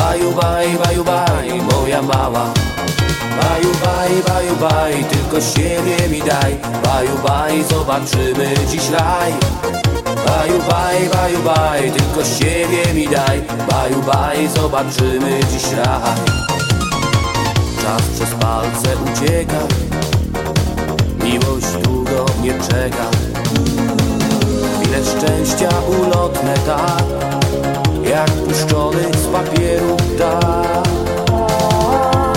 Baju, baj, moja mała. Baju, baj, tylko siebie mi daj. Baj, zobaczymy dziś raj. Baju, baj, tylko siebie mi daj. Baj, zobaczymy dziś raj. Czas przez palce ucieka, miłość długo nie czeka. Chwile szczęścia ulotne tak, jak puszczony z papieru ptak.